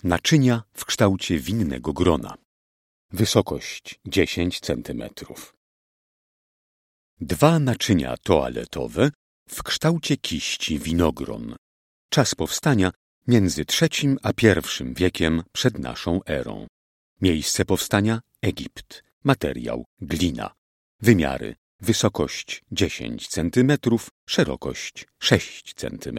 Naczynia w kształcie winnego grona. Wysokość 10 cm. 2 naczynia toaletowe w kształcie kiści winogron. Czas powstania między III a I wiekiem przed naszą erą. Miejsce powstania Egipt. Materiał glina. Wymiary: wysokość 10 cm, szerokość 6 cm.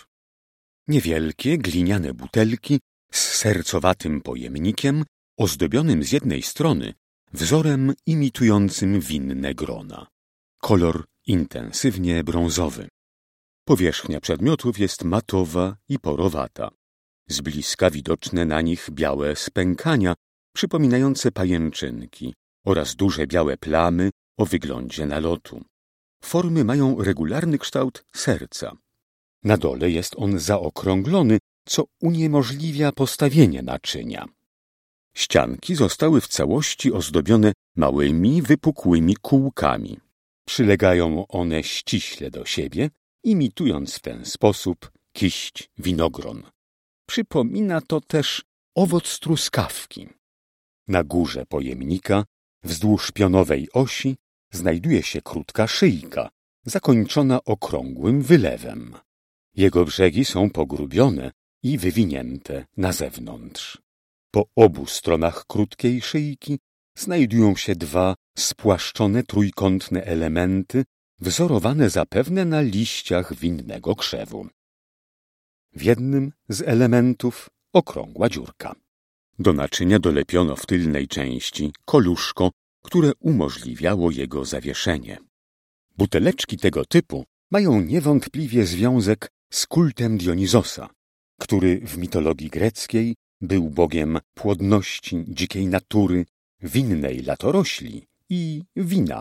Niewielkie gliniane butelki z sercowatym pojemnikiem, ozdobionym z jednej strony wzorem imitującym winne grona. Kolor intensywnie brązowy. Powierzchnia przedmiotów jest matowa i porowata. Z bliska widoczne na nich białe spękania, przypominające pajęczynki, oraz duże białe plamy o wyglądzie nalotu. Formy mają regularny kształt serca. Na dole jest on zaokrąglony, co uniemożliwia postawienie naczynia. Ścianki zostały w całości ozdobione małymi, wypukłymi kółkami. Przylegają one ściśle do siebie, imitując w ten sposób kiść winogron. Przypomina to też owoc truskawki. Na górze pojemnika, wzdłuż pionowej osi, znajduje się krótka szyjka, zakończona okrągłym wylewem. Jego brzegi są pogrubione i wywinięte na zewnątrz. Po obu stronach krótkiej szyjki znajdują się 2 spłaszczone trójkątne elementy, wzorowane zapewne na liściach winnego krzewu. W jednym z elementów okrągła dziurka. Do naczynia dolepiono w tylnej części koluszko, które umożliwiało jego zawieszenie. Buteleczki tego typu mają niewątpliwie związek z kultem Dionizosa, który w mitologii greckiej był bogiem płodności, dzikiej natury, winnej latorośli i wina.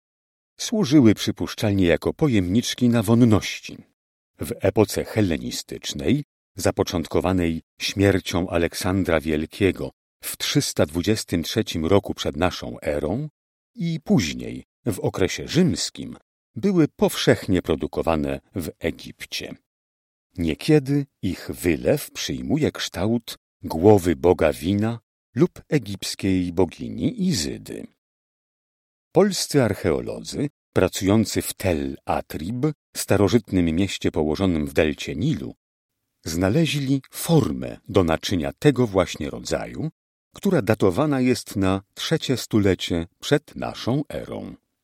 Służyły przypuszczalnie jako pojemniczki na wonności. W epoce hellenistycznej, zapoczątkowanej śmiercią Aleksandra Wielkiego w 323 roku przed naszą erą i później, w okresie rzymskim, były powszechnie produkowane w Egipcie. Niekiedy ich wylew przyjmuje kształt głowy boga wina lub egipskiej bogini Izydy. Polscy archeolodzy, pracujący w Tel Atrib, starożytnym mieście położonym w delcie Nilu, znaleźli formę do naczynia tego właśnie rodzaju, która datowana jest na 3. stulecie przed naszą erą.